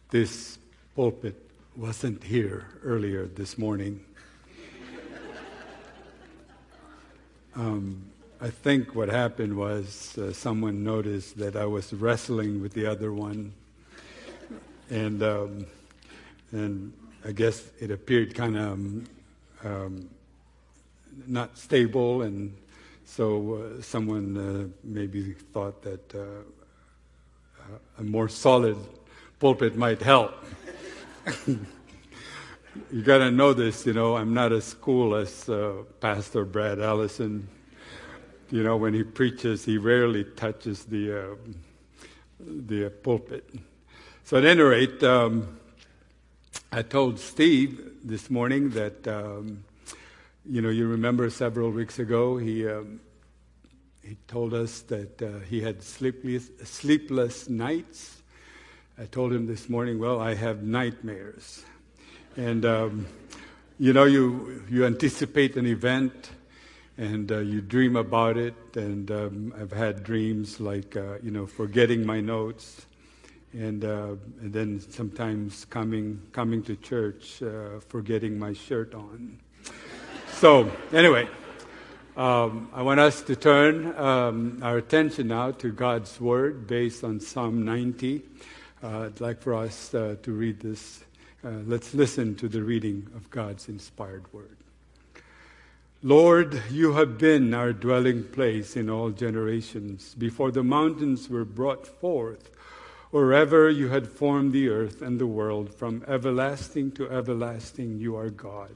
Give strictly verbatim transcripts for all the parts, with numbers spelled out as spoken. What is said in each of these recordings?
this pulpit wasn't here earlier this morning. um, I think what happened was uh, someone noticed that I was wrestling with the other one, and um, and I guess it appeared kind of um, um, not stable, and so uh, someone uh, maybe thought that uh, a more solid pulpit might help. You got to know this, you know, I'm not as cool as uh, Pastor Brad Allison. You know, when he preaches, he rarely touches the uh, the pulpit. So at any rate, um, I told Steve this morning that, um, you know, you remember several weeks ago, he um, he told us that uh, he had sleepless, sleepless nights. I told him this morning, well, I have nightmares. And, um, you know, you you anticipate an event, and uh, you dream about it. And um, I've had dreams like, uh, you know, forgetting my notes, and uh, and then sometimes coming coming to church, uh, forgetting my shirt on. So anyway, um, I want us to turn um, our attention now to God's Word based on Psalm ninety. Uh, I'd like for us uh, to read this. Uh, let's listen to the reading of God's inspired Word. Lord, you have been our dwelling place in all generations, before the mountains were brought forth, or ever you had formed the earth and the world. From everlasting to everlasting you are God.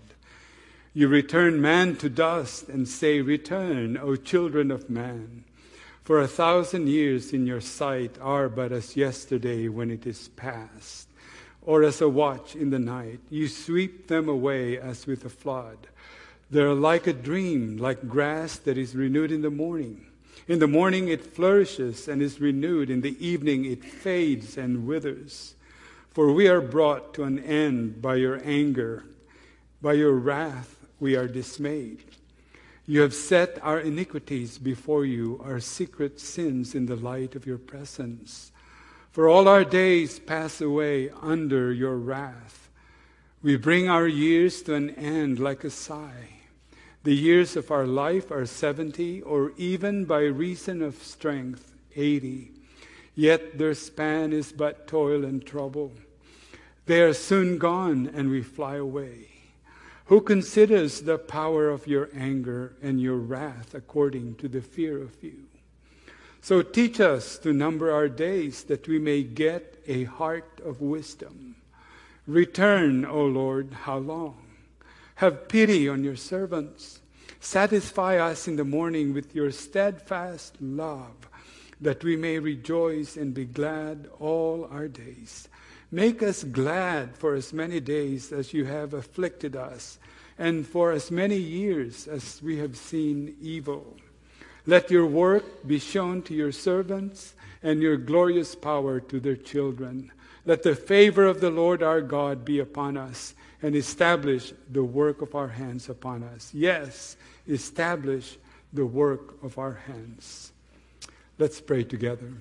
You return man to dust and say, return, O children of man. For a thousand years in your sight are but as yesterday when it is past, or as a watch in the night. You sweep them away as with a flood. They are like a dream, like grass that is renewed in the morning. In the morning it flourishes and is renewed. In the evening it fades and withers. For we are brought to an end by your anger. By your wrath we are dismayed. You have set our iniquities before you, our secret sins in the light of your presence. For all our days pass away under your wrath. We bring our years to an end like a sigh. The years of our life are seventy, or even by reason of strength, eighty. Yet their span is but toil and trouble. They are soon gone, and we fly away. Who considers the power of your anger and your wrath according to the fear of you? So teach us to number our days, that we may get a heart of wisdom. Return, O Lord, how long? Have pity on your servants. Satisfy us in the morning with your steadfast love, that we may rejoice and be glad all our days. Make us glad for as many days as you have afflicted us, and for as many years as we have seen evil. Let your work be shown to your servants, and your glorious power to their children. Let the favor of the Lord our God be upon us, and establish the work of our hands upon us. Yes, establish the work of our hands. Let's pray together.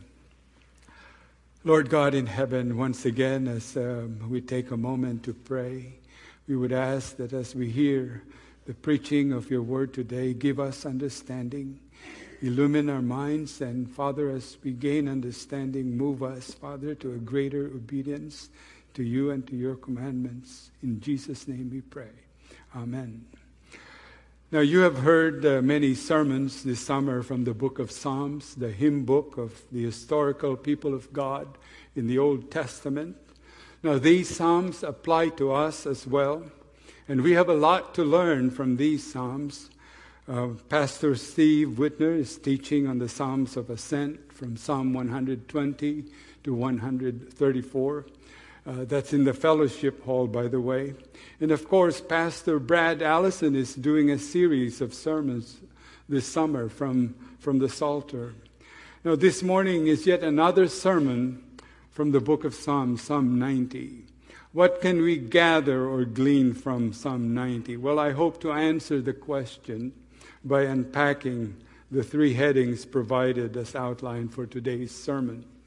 Lord God in heaven, once again, as um, we take a moment to pray, we would ask that as we hear the preaching of your word today, give us understanding. Illumine our minds, and Father, as we gain understanding, move us, Father, to a greater obedience to you and to your commandments. In Jesus' name we pray. Amen. Now, you have heard uh, many sermons this summer from the book of Psalms, the hymn book of the historical people of God in the Old Testament. Now, these Psalms apply to us as well, and we have a lot to learn from these Psalms. Uh, Pastor Steve Whitner is teaching on the Psalms of Ascent from Psalm one hundred twenty to one hundred thirty-four. Uh, that's in the fellowship hall, by the way. And of course, Pastor Brad Allison is doing a series of sermons this summer from, from the Psalter. Now, this morning is yet another sermon from the book of Psalms, Psalm ninety. What can we gather or glean from Psalm ninety? Well, I hope to answer the question by unpacking the three headings provided as outline for today's sermon.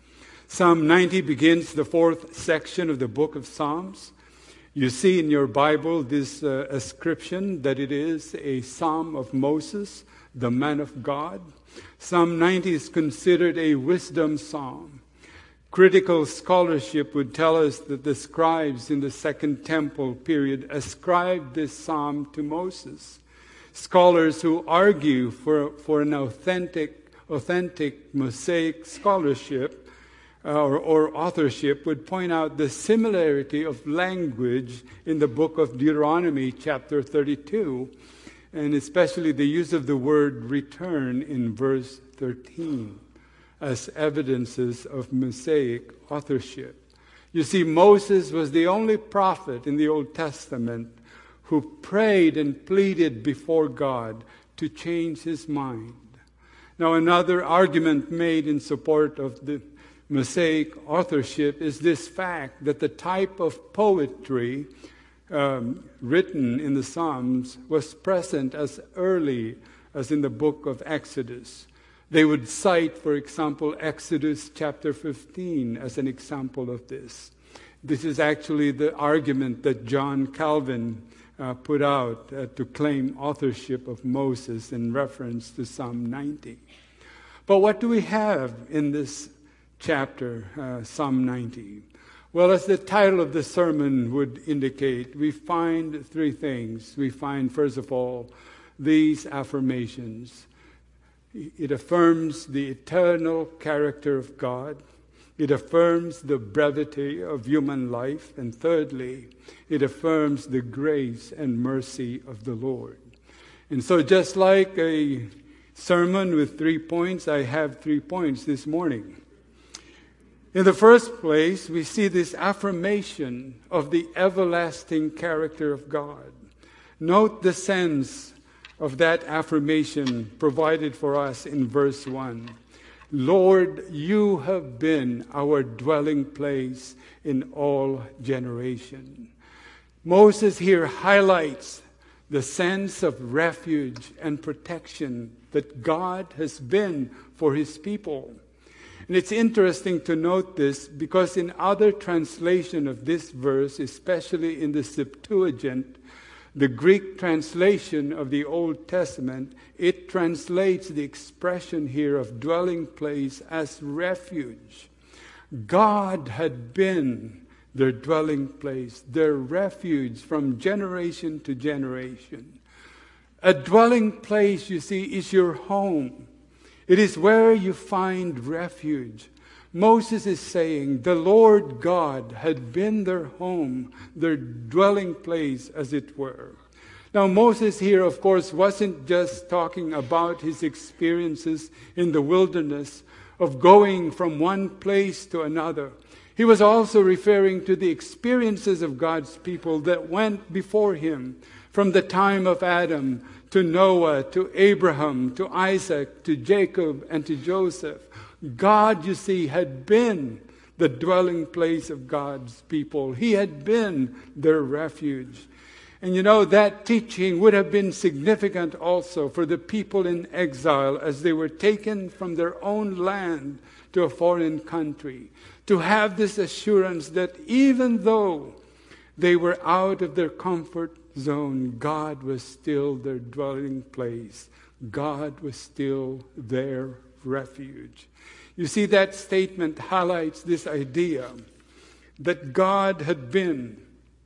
Psalm ninety begins the fourth section of the book of Psalms. You see in your Bible this uh, ascription that it is a psalm of Moses, the man of God. Psalm ninety is considered a wisdom psalm. Critical scholarship would tell us that the scribes in the Second Temple period ascribed this psalm to Moses. Scholars who argue for, for an authentic, authentic Mosaic scholarship uh, or, or authorship would point out the similarity of language in the book of Deuteronomy, chapter thirty-two, and especially the use of the word return in verse thirteen. As evidences of Mosaic authorship. You see, Moses was the only prophet in the Old Testament who prayed and pleaded before God to change his mind. Now, another argument made in support of the Mosaic authorship is this fact that the type of poetry um, written in the Psalms was present as early as in the book of Exodus. They would cite, for example, Exodus chapter fifteen as an example of this. This is actually the argument that John Calvin uh, put out uh, to claim authorship of Moses in reference to Psalm ninety. But what do we have in this chapter, uh, Psalm ninety? Well, as the title of the sermon would indicate, we find three things. We find, first of all, these affirmations. It affirms the eternal character of God. It affirms the brevity of human life. And thirdly, it affirms the grace and mercy of the Lord. And so just like a sermon with three points, I have three points this morning. In the first place, we see this affirmation of the everlasting character of God. Note the sense of that affirmation provided for us in verse one. Lord, you have been our dwelling place in all generation. Moses here highlights the sense of refuge and protection that God has been for his people. And it's interesting to note this because in other translation of this verse, especially in the Septuagint, the Greek translation of the Old Testament, it translates the expression here of dwelling place as refuge. God had been their dwelling place, their refuge from generation to generation. A dwelling place, you see, is your home. It is where you find refuge. Moses is saying the Lord God had been their home, their dwelling place, as it were. Now, Moses here, of course, wasn't just talking about his experiences in the wilderness of going from one place to another. He was also referring to the experiences of God's people that went before him from the time of Adam to Noah, to Abraham, to Isaac, to Jacob, and to Joseph. God, you see, had been the dwelling place of God's people. He had been their refuge. And you know, that teaching would have been significant also for the people in exile as they were taken from their own land to a foreign country. To have this assurance that even though they were out of their comfort zone, God was still their dwelling place. God was still their refuge. You see, that statement highlights this idea that God had been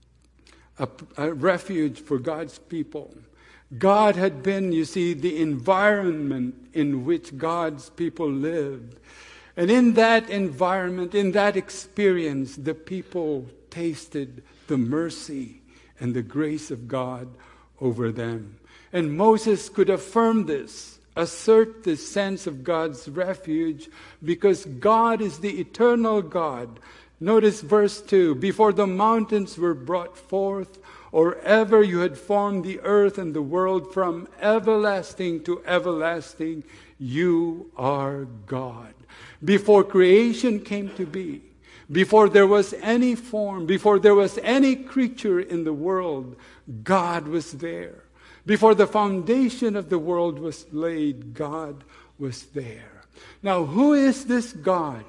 a, a refuge for God's people. God had been, you see, the environment in which God's people lived. And in that environment, in that experience, the people tasted the mercy and the grace of God over them. And Moses could affirm this, assert this sense of God's refuge, because God is the eternal God. Notice verse two, before the mountains were brought forth, or ever you had formed the earth and the world, from everlasting to everlasting, you are God. Before creation came to be, before there was any form, before there was any creature in the world, God was there. Before the foundation of the world was laid, God was there. Now, who is this God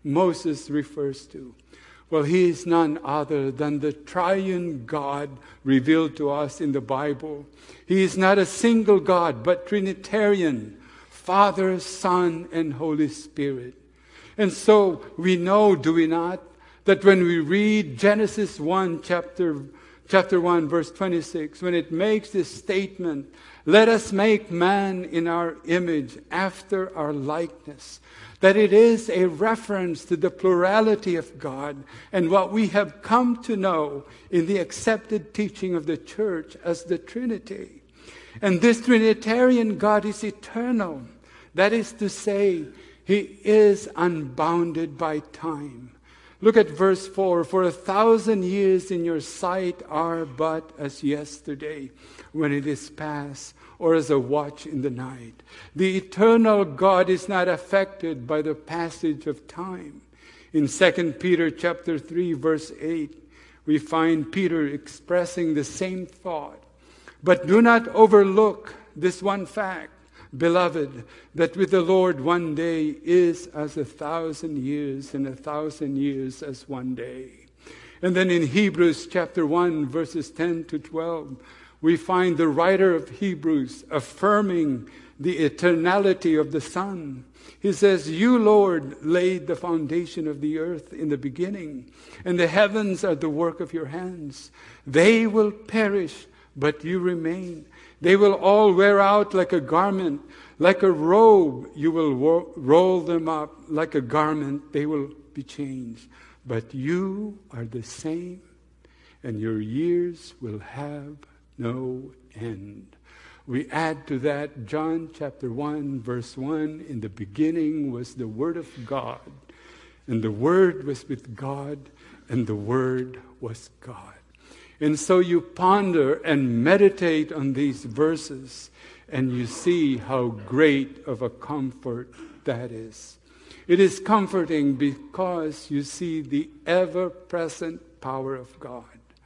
Moses refers to? Well, he is none other than the triune God revealed to us in the Bible. He is not a single God, but Trinitarian, Father, Son, and Holy Spirit. And so we know, do we not, that when we read Genesis one, chapter, chapter one, verse twenty-six, when it makes this statement, let us make man in our image, after our likeness, that it is a reference to the plurality of God and what we have come to know in the accepted teaching of the church as the Trinity. And this Trinitarian God is eternal. That is to say, He is unbounded by time. Look at verse four. For a thousand years in your sight are but as yesterday when it is past, or as a watch in the night. The eternal God is not affected by the passage of time. In Second Peter chapter three, verse eight, we find Peter expressing the same thought. But do not overlook this one fact, beloved, that with the Lord one day is as a thousand years, and a thousand years as one day. And then in Hebrews chapter one, verses ten to twelve, we find the writer of Hebrews affirming the eternality of the Son. He says, you, Lord, laid the foundation of the earth in the beginning, and the heavens are the work of your hands. They will perish, but you remain. They will all wear out like a garment. Like a robe, you will wo- roll them up. Like a garment, they will be changed. But you are the same, and your years will have no end. We add to that John chapter one, verse one, in the beginning was the Word of God, and the Word was with God, and the Word was God. And so you ponder and meditate on these verses, and you see how great of a comfort that is. It is comforting because you see the ever-present power of God.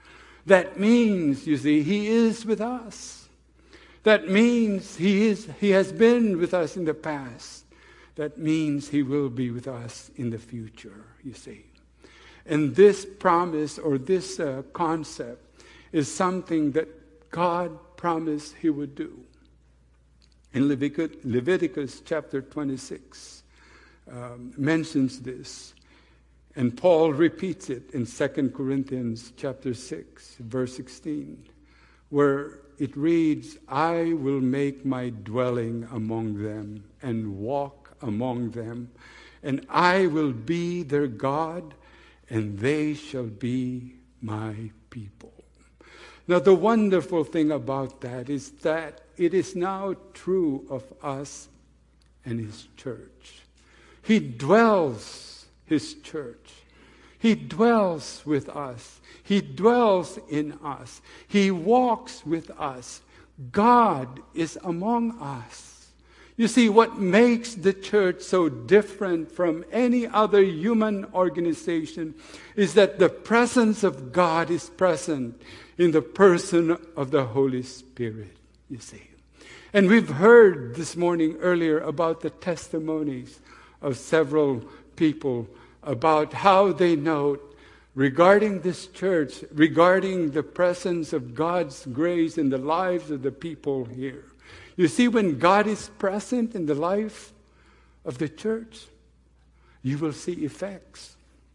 That means, you see, He is with us. That means He is, He has been with us in the past. That means He will be with us in the future, you see. And this promise or this uh, concept is something that God promised He would do. In Leviticus, Leviticus chapter twenty-six um, mentions this. And Paul repeats it in Second Corinthians chapter six, verse sixteen, where it reads, I will make my dwelling among them and walk among them, and I will be their God, and they shall be my people. Now, the wonderful thing about that is that it is now true of us and His church. He dwells His church. He dwells with us. He dwells in us. He walks with us. God is among us. You see, what makes the church so different from any other human organization is that the presence of God is present in the person of the Holy Spirit, you see. And we've heard this morning earlier about the testimonies of several people about how they know regarding this church, regarding the presence of God's grace in the lives of the people here. You see, when God is present in the life of the church, you will see effects.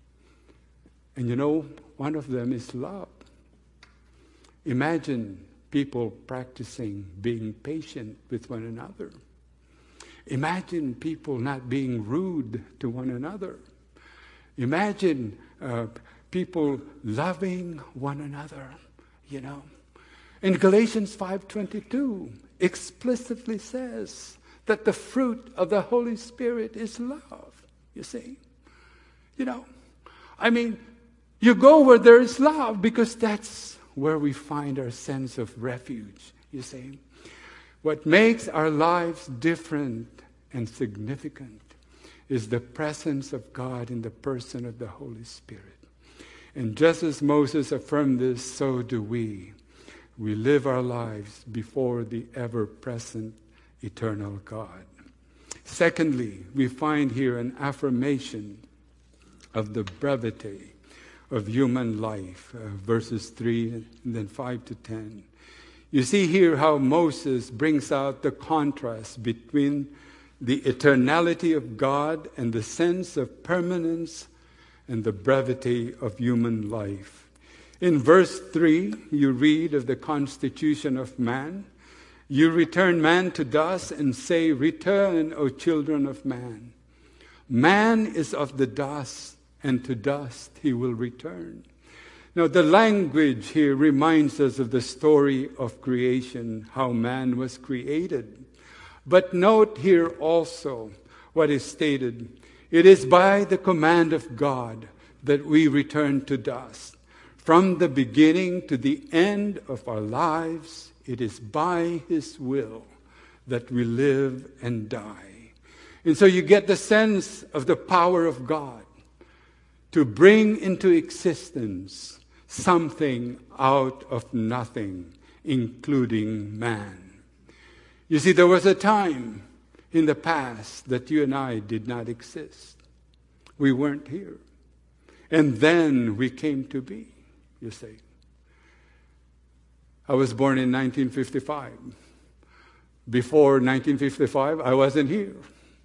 And you know, one of them is love. Imagine people practicing being patient with one another. Imagine people not being rude to one another. Imagine uh, people loving one another, you know. In Galatians five twenty-two, explicitly says that the fruit of the Holy Spirit is love, you see. You know, I mean, you go where there is love because that's where we find our sense of refuge, you see. What makes our lives different and significant is the presence of God in the person of the Holy Spirit. And just as Moses affirmed this, so do we. We live our lives before the ever-present eternal God. Secondly, we find here an affirmation of the brevity of human life, uh, verses three and then five to ten. You see here how Moses brings out the contrast between the eternality of God and the sense of permanence and the brevity of human life. In verse three, you read of the constitution of man. You return man to dust and say, "Return, O children of man." Man is of the dust, and to dust he will return. Now, the language here reminds us of the story of creation, how man was created. But note here also what is stated. It is by the command of God that we return to dust. From the beginning to the end of our lives, it is by His will that we live and die. And so you get the sense of the power of God to bring into existence something out of nothing, including man. You see, there was a time in the past that you and I did not exist. We weren't here. And then we came to be, you see. I was born in nineteen fifty-five. Before nineteen fifty-five, I wasn't here.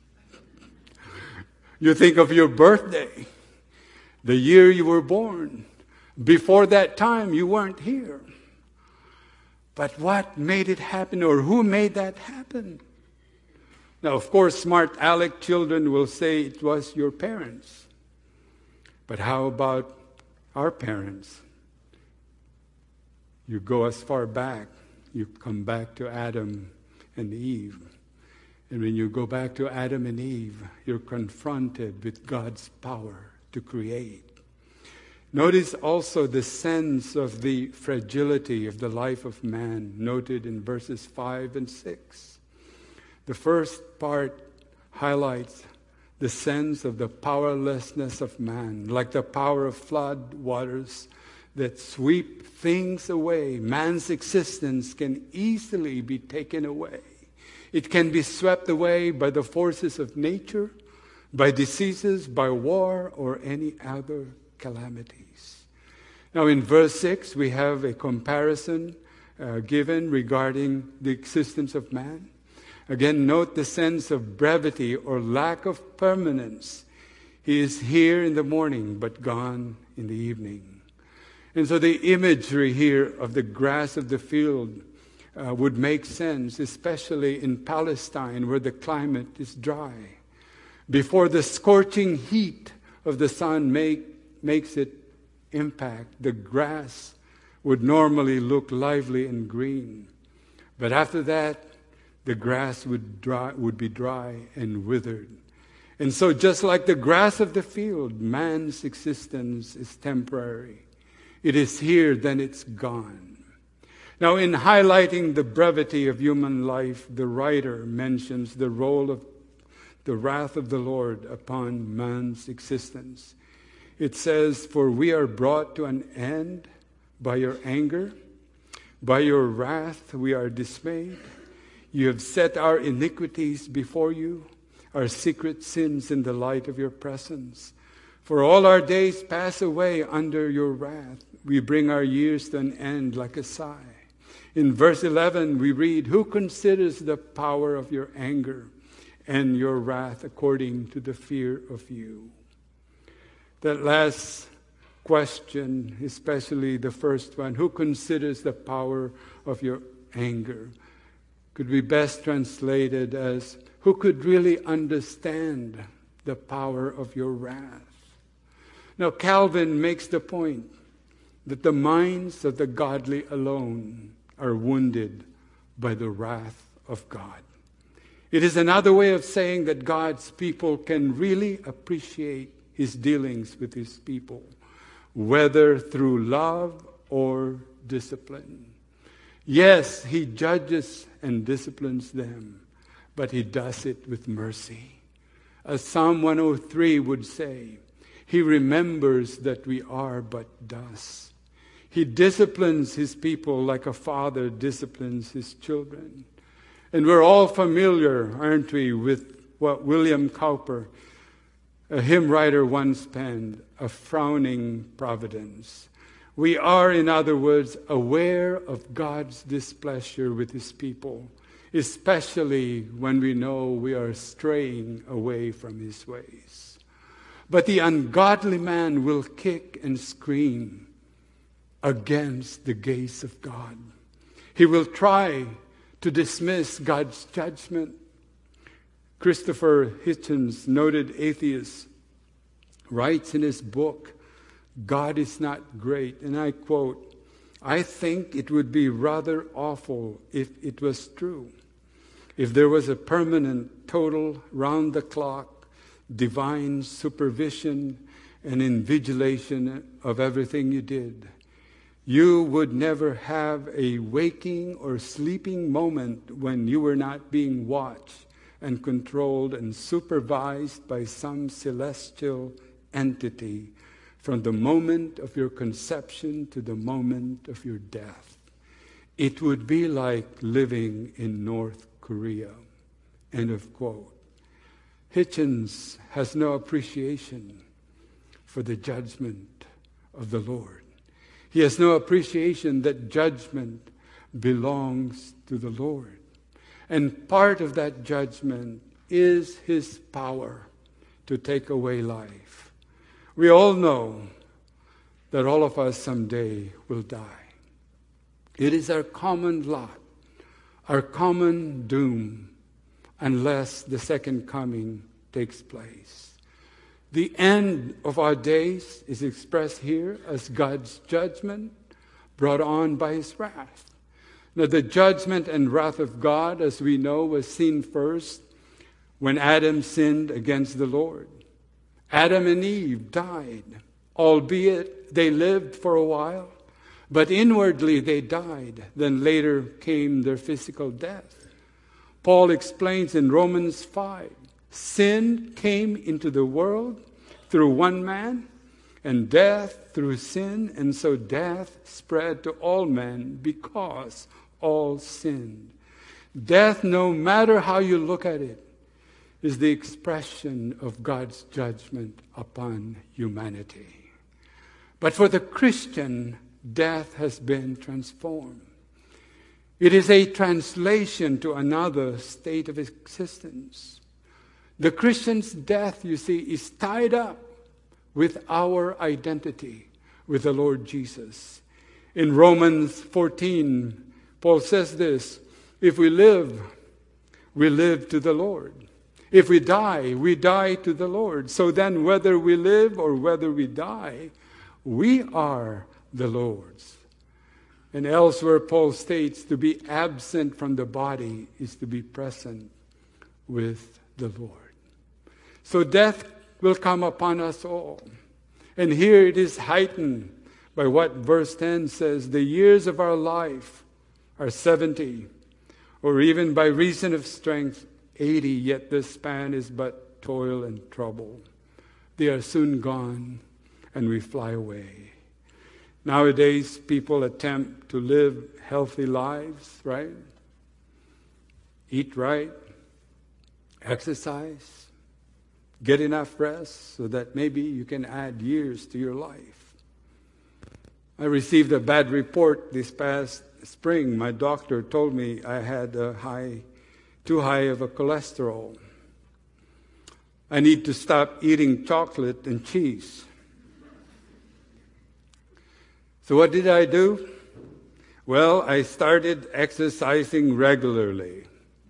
You think of your birthday, the year you were born. Before that time, you weren't here. But what made it happen, or who made that happen? Now, of course, smart aleck children will say it was your parents. But how about our parents? You go as far back, you come back to Adam and Eve. And when you go back to Adam and Eve, you're confronted with God's power to create. Notice also the sense of the fragility of the life of man, noted in verses five and six. The first part highlights the sense of the powerlessness of man, like the power of flood waters that sweep things away. Man's existence can easily be taken away. It can be swept away by the forces of nature, by diseases, by war, or any other calamities. Now in verse six, we have a comparison uh, given regarding the existence of man. Again, note the sense of brevity or lack of permanence. He is here in the morning, but gone in the evening. And so the imagery here of the grass of the field uh, would make sense, especially in Palestine where the climate is dry. Before the scorching heat of the sun make, makes it impact, the grass would normally look lively and green. But after that, the grass would dry, would be dry and withered. And so just like the grass of the field, man's existence is temporary. It is here, then it's gone. Now, in highlighting the brevity of human life, the writer mentions the role of the wrath of the Lord upon man's existence. It says, "For we are brought to an end by your anger. By your wrath we are dismayed. You have set our iniquities before you, our secret sins in the light of your presence. For all our days pass away under your wrath. We bring our years to an end like a sigh." In verse eleven, we read, "Who considers the power of your anger and your wrath according to the fear of you?" That last question, especially the first one, who considers the power of your anger, could be best translated as, who could really understand the power of your wrath? Now, Calvin makes the point that the minds of the godly alone are wounded by the wrath of God. It is another way of saying that God's people can really appreciate His dealings with His people, whether through love or discipline. Yes, He judges and disciplines them, but He does it with mercy. As Psalm one oh three would say, He remembers that we are but dust. He disciplines His people like a father disciplines his children. And we're all familiar, aren't we, with what William Cowper A hymn writer once penned, a frowning providence. We are, in other words, aware of God's displeasure with His people, especially when we know we are straying away from His ways. But the ungodly man will kick and scream against the gaze of God. He will try to dismiss God's judgment. Christopher Hitchens, noted atheist, writes in his book, God is not great, and I quote, I think it would be rather awful if it was true. If there was a permanent, total, round-the-clock, divine supervision and invigilation of everything you did, you would never have a waking or sleeping moment when you were not being watched and controlled and supervised by some celestial entity from the moment of your conception to the moment of your death. It would be like living in North Korea. End of quote. Hitchens has no appreciation for the judgment of the Lord. He has no appreciation that judgment belongs to the Lord. And part of that judgment is His power to take away life. We all know that all of us someday will die. It is our common lot, our common doom, unless the second coming takes place. The end of our days is expressed here as God's judgment brought on by His wrath. Now, the judgment and wrath of God, as we know, was seen first when Adam sinned against the Lord. Adam and Eve died, albeit they lived for a while, but inwardly they died. Then later came their physical death. Paul explains in Romans five, sin came into the world through one man, and death through sin, and so death spread to all men because all sinned. Death, no matter how you look at it, is the expression of God's judgment upon humanity. But for the Christian, death has been transformed. It is a translation to another state of existence. The Christian's death, you see, is tied up with our identity with the Lord Jesus. In Romans fourteen, Paul says this, if we live, we live to the Lord. If we die, we die to the Lord. So then whether we live or whether we die, we are the Lord's. And elsewhere Paul states to be absent from the body is to be present with the Lord. So death will come upon us all. And here it is heightened by what verse ten says, the years of our life are seventy, or even by reason of strength, eighty, yet the span is but toil and trouble. They are soon gone, and we fly away. Nowadays, people attempt to live healthy lives, right? Eat right, exercise, get enough rest so that maybe you can add years to your life. I received a bad report this past spring. My doctor told me I had a high, too high of a cholesterol. I need to stop eating chocolate and cheese. So what did I do? Well, I started exercising regularly.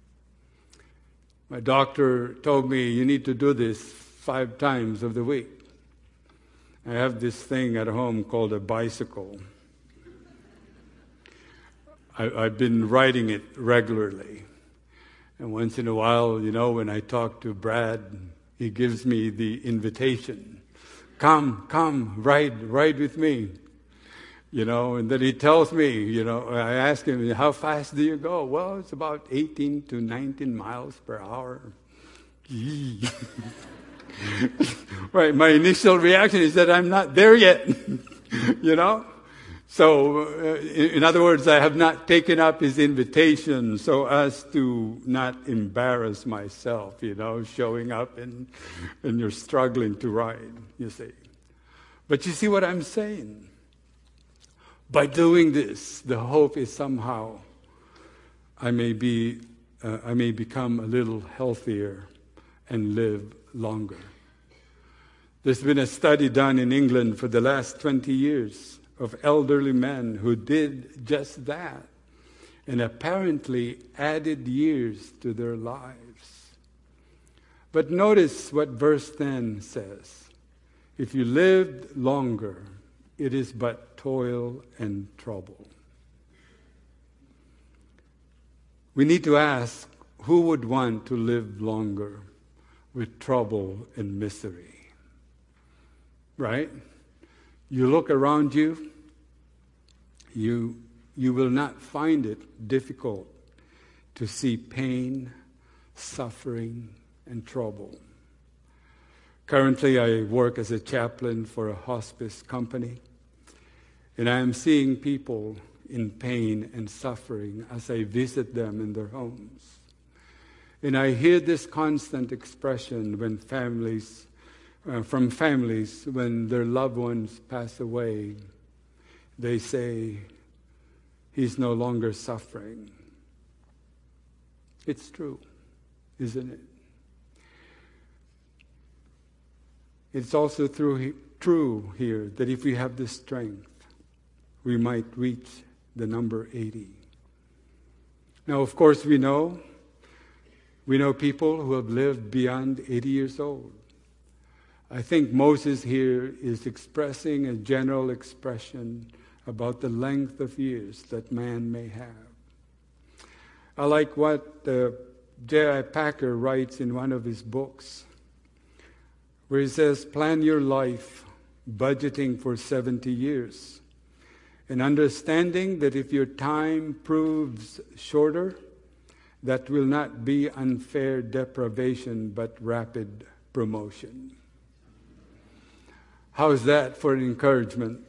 My doctor told me, you need to do this five times of the week. I have this thing at home called a bicycle. I, I've been riding it regularly. And once in a while, you know, when I talk to Brad, he gives me the invitation. Come, come, ride, ride with me. You know, and then he tells me, you know, I ask him, how fast do you go? Well, it's about eighteen to nineteen miles per hour. Right, my initial reaction is that I'm not there yet, you know. So, uh, in, in other words, I have not taken up his invitation so as to not embarrass myself, you know, showing up and, and you're struggling to ride, you see. But you see what I'm saying? By doing this, the hope is somehow I may be, uh, I may become a little healthier and live longer. There's been a study done in England for the last twenty years of elderly men who did just that and apparently added years to their lives. But notice what verse ten says. If you lived longer, it is but toil and trouble. We need to ask, who would want to live longer with trouble and misery? Right? You look around you, you, you will not find it difficult to see pain, suffering, and trouble. Currently, I work as a chaplain for a hospice company, and I am seeing people in pain and suffering as I visit them in their homes. And I hear this constant expression when families Uh, from families, when their loved ones pass away, they say, he's no longer suffering. It's true, isn't it? It's also through, true here that if we have the strength, we might reach the number eighty. Now, of course, we know, we know people who have lived beyond eighty years old. I think Moses here is expressing a general expression about the length of years that man may have. I like what uh, J I Packer writes in one of his books, where he says, plan your life budgeting for seventy years, and understanding that if your time proves shorter, that will not be unfair deprivation, but rapid promotion. How's that for an encouragement?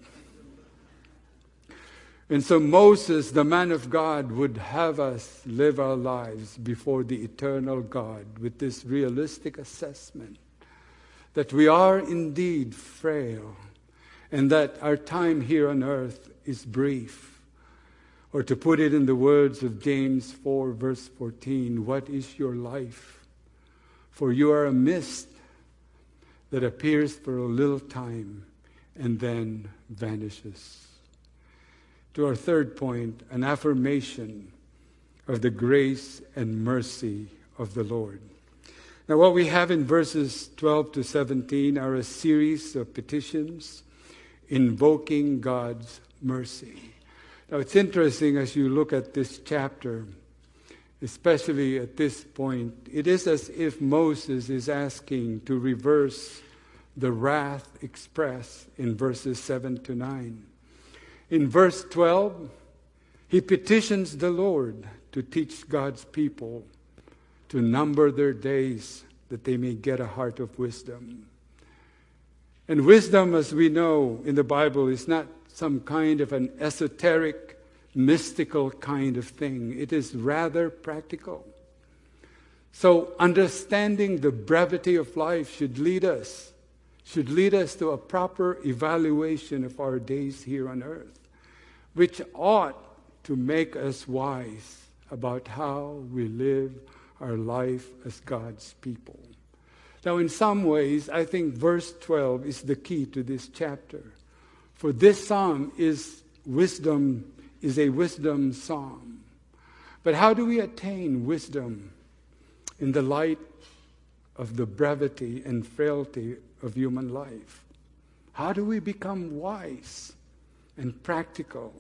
And so Moses, the man of God, would have us live our lives before the eternal God with this realistic assessment that we are indeed frail and that our time here on earth is brief. Or to put it in the words of James four, verse fourteen, what is your life? For you are a mist that appears for a little time and then vanishes. To our third point, an affirmation of the grace and mercy of the Lord. Now, what we have in verses twelve to seventeen are a series of petitions invoking God's mercy. Now, it's interesting as you look at this chapter, especially at this point, it is as if Moses is asking to reverse the wrath expressed in verses seven to nine. In verse twelve, he petitions the Lord to teach God's people to number their days that they may get a heart of wisdom. And wisdom, as we know in the Bible, is not some kind of an esoteric, mystical kind of thing. It is rather practical. So understanding the brevity of life should lead us, should lead us to a proper evaluation of our days here on earth, which ought to make us wise about how we live our life as God's people. Now, in some ways, I think verse twelve is the key to this chapter. For this psalm is wisdom, is a wisdom psalm. But how do we attain wisdom in the light of the brevity and frailty of human life? How do we become wise and practical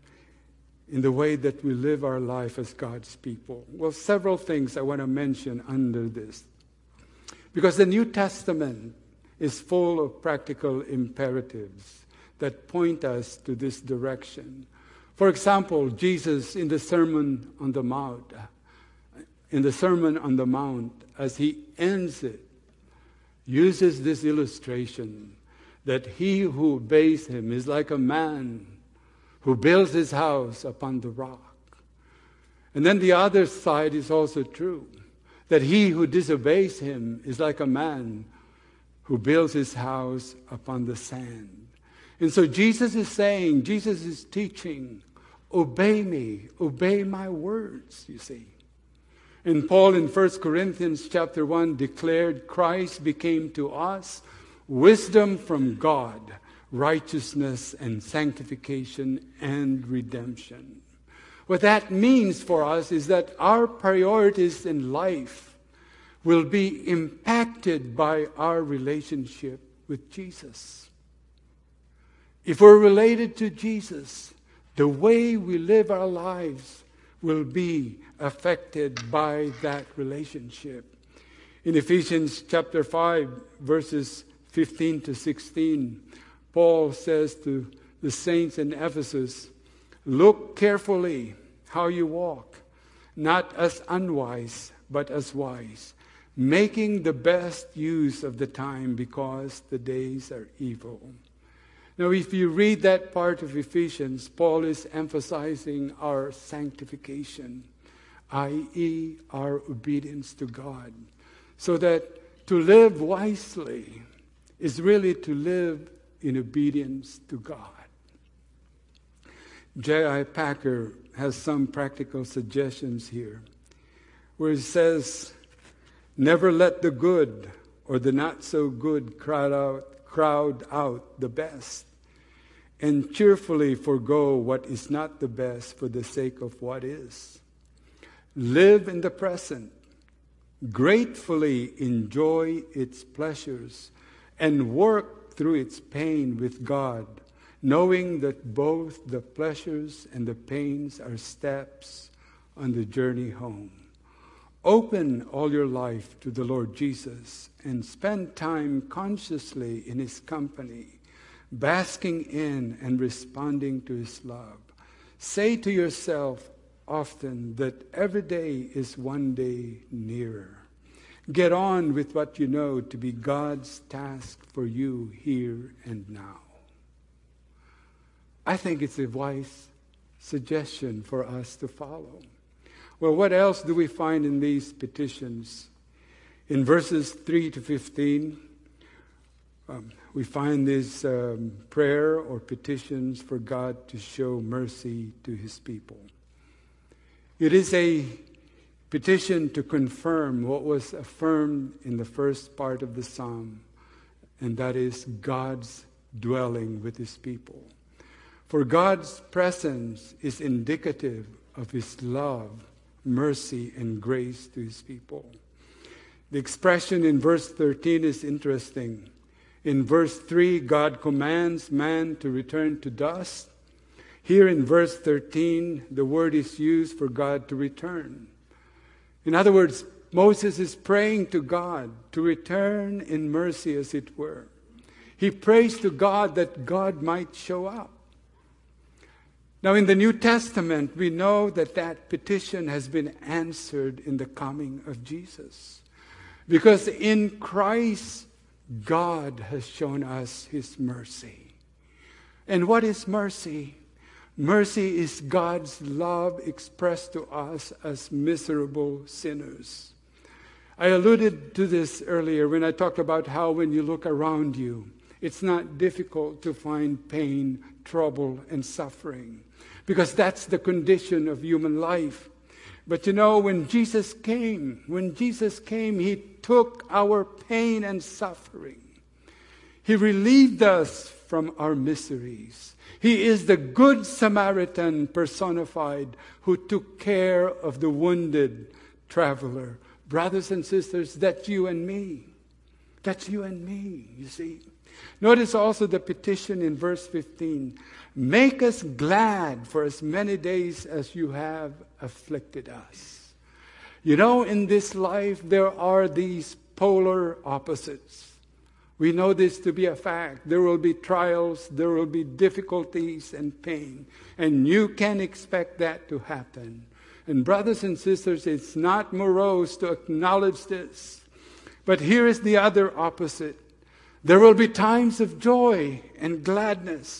in the way that we live our life as God's people? Well, several things I want to mention under this. Because the New Testament is full of practical imperatives that point us to this direction. For example, Jesus in the Sermon on the Mount, in the Sermon on the Mount, as he ends it, uses this illustration that he who obeys him is like a man who builds his house upon the rock. And then the other side is also true, that he who disobeys him is like a man who builds his house upon the sand. And so Jesus is saying, Jesus is teaching, obey me, obey my words, you see. And Paul in First Corinthians chapter one declared, Christ became to us wisdom from God, righteousness and sanctification and redemption. What that means for us is that our priorities in life will be impacted by our relationship with Jesus. If we're related to Jesus, the way we live our lives will be affected by that relationship. In Ephesians chapter five, verses fifteen to sixteen, Paul says to the saints in Ephesus, look carefully how you walk, not as unwise, but as wise, making the best use of the time because the days are evil. Now, if you read that part of Ephesians, Paul is emphasizing our sanctification, that is our obedience to God. So that to live wisely is really to live in obedience to God. J I Packer has some practical suggestions here, where he says, never let the good or the not so good crowd out, crowd out the best, and cheerfully forego what is not the best for the sake of what is. Live in the present, gratefully enjoy its pleasures, and work through its pain with God, knowing that both the pleasures and the pains are steps on the journey home. Open all your life to the Lord Jesus and spend time consciously in His company, basking in and responding to His love. Say to yourself often that every day is one day nearer. Get on with what you know to be God's task for you here and now. I think it's a wise suggestion for us to follow. Well, what else do we find in these petitions? In verses three to fifteen, um, we find this um, prayer or petitions for God to show mercy to His people. It is a petition to confirm what was affirmed in the first part of the psalm, and that is God's dwelling with His people. For God's presence is indicative of His love, mercy, and grace to His people. The expression in verse thirteen is interesting. In verse three, God commands man to return to dust. Here in verse thirteen, the word is used for God to return. In other words, Moses is praying to God to return in mercy, as it were. He prays to God that God might show up. Now, in the New Testament, we know that that petition has been answered in the coming of Jesus. Because in Christ, God has shown us His mercy. And what is mercy? Mercy is God's love expressed to us as miserable sinners. I alluded to this earlier when I talked about how when you look around you, it's not difficult to find pain, trouble, and suffering, because that's the condition of human life. But you know, when Jesus came, when Jesus came, He took our pain and suffering. He relieved us from our miseries. He is the Good Samaritan personified who took care of the wounded traveler. Brothers and sisters, that's you and me. That's you and me, you see. Notice also the petition in verse fifteen. Make us glad for as many days as you have afflicted us. You know, in this life, there are these polar opposites. We know this to be a fact. There will be trials, there will be difficulties and pain. And you can expect that to happen. And brothers and sisters, it's not morose to acknowledge this. But here is the other opposite. There will be times of joy and gladness.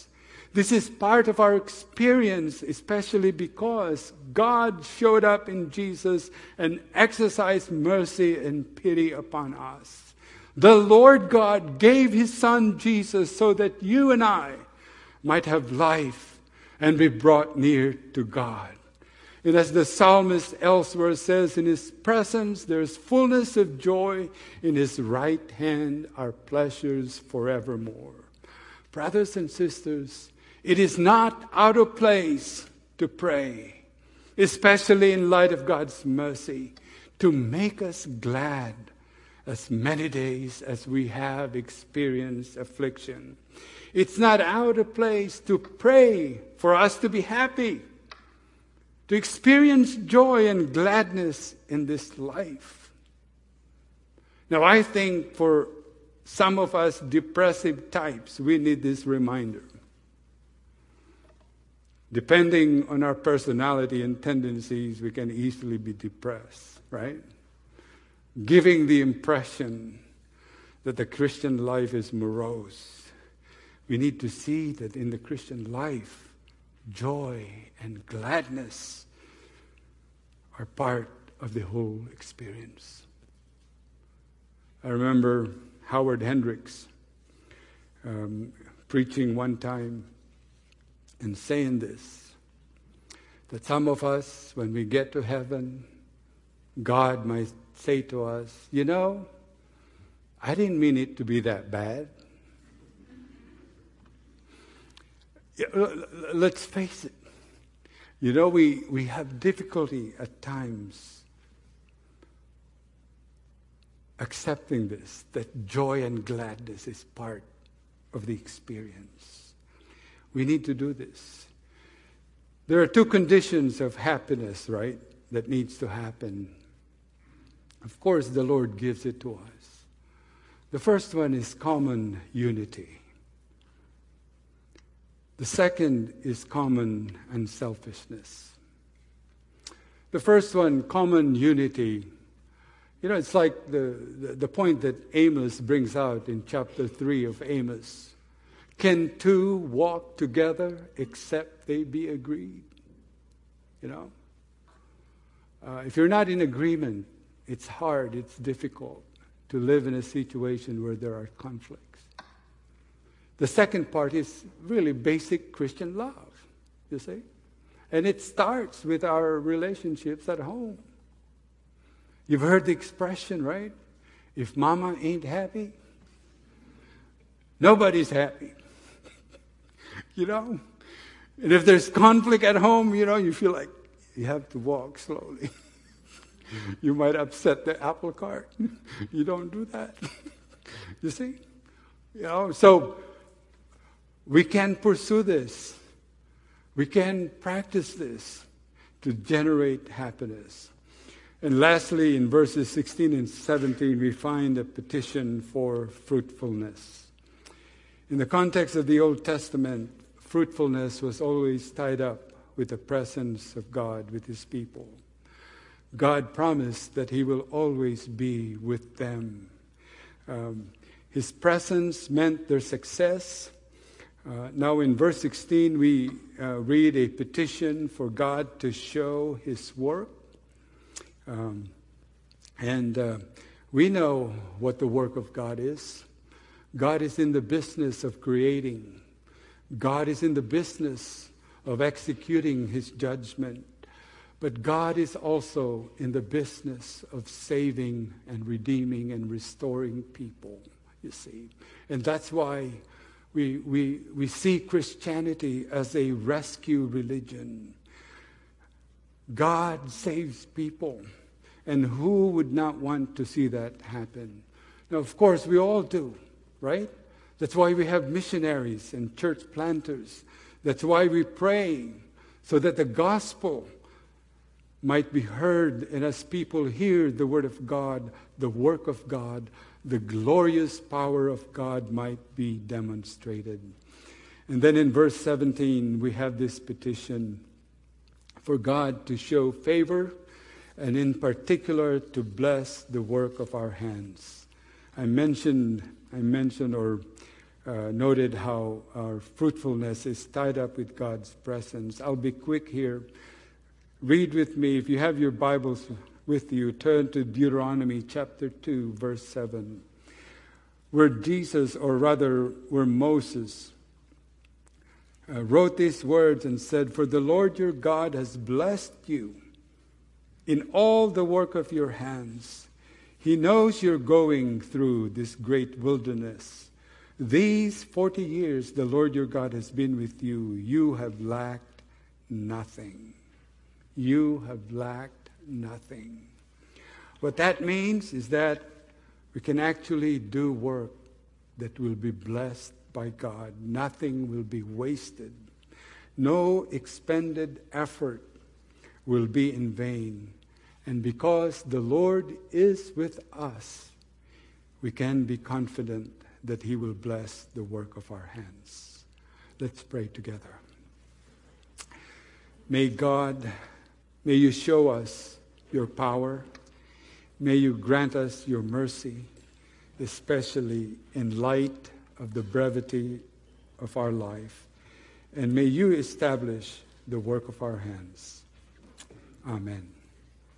This is part of our experience, especially because God showed up in Jesus and exercised mercy and pity upon us. The Lord God gave His Son Jesus so that you and I might have life and be brought near to God. And as the psalmist elsewhere says, in His presence there is fullness of joy. In His right hand are pleasures forevermore. Brothers and sisters, it is not out of place to pray, especially in light of God's mercy, to make us glad as many days as we have experienced affliction. It's not out of place to pray for us to be happy, to experience joy and gladness in this life. Now, I think for some of us depressive types, we need this reminder. Depending on our personality and tendencies, we can easily be depressed, right? Giving the impression that the Christian life is morose. We need to see that in the Christian life, joy and gladness are part of the whole experience. I remember Howard Hendricks um, preaching one time and saying this, that some of us, when we get to heaven, God might say to us, you know, I didn't mean it to be that bad. Let's face it. You know, we, we have difficulty at times accepting this, that joy and gladness is part of the experience. We need to do this. There are two conditions of happiness, right, that needs to happen. Of course, the Lord gives it to us. The first one is common unity. The second is common unselfishness. The first one, common unity. You know, it's like the, the, the point that Amos brings out in chapter three of Amos. Can two walk together except they be agreed? You know? Uh, if you're not in agreement, it's hard, it's difficult to live in a situation where there are conflicts. The second part is really basic Christian love, you see? And it starts with our relationships at home. You've heard the expression, right? If mama ain't happy, nobody's happy. You know? And if there's conflict at home, you know, you feel like you have to walk slowly. You might upset the apple cart. You don't do that. You see? You know, so we can pursue this. We can practice this to generate happiness. And lastly, in verses sixteen and seventeen, we find a petition for fruitfulness. In the context of the Old Testament, fruitfulness was always tied up with the presence of God with His people. God promised that He will always be with them. Um, His presence meant their success. Uh, now in verse sixteen, we uh, read a petition for God to show His work. Um, and uh, we know what the work of God is. God is in the business of creating. God is in the business of executing His judgment. But God is also in the business of saving and redeeming and restoring people, you see. And that's why we, we, we see Christianity as a rescue religion. God saves people. And who would not want to see that happen? Now, of course, we all do, right? That's why we have missionaries and church planters. That's why we pray, so that the gospel might be heard, and as people hear the word of God, the work of God, the glorious power of God might be demonstrated. And then in verse seventeen, we have this petition for God to show favor, and in particular to bless the work of our hands. I mentioned, I mentioned or uh, noted how our fruitfulness is tied up with God's presence. I'll be quick here. Read with me. If you have your Bibles with you, turn to Deuteronomy chapter two, verse seven, where Jesus, or rather where Moses, uh, wrote these words and said, "For the Lord your God has blessed you in all the work of your hands. He knows you're going through this great wilderness. These forty years the Lord your God has been with you. You have lacked nothing." You have lacked nothing. What that means is that we can actually do work that will be blessed by God. Nothing will be wasted. No expended effort will be in vain. And because the Lord is with us, we can be confident that He will bless the work of our hands. Let's pray together. May God, may you show us your power. May you grant us your mercy, especially in light of the brevity of our life. And may you establish the work of our hands. Amen.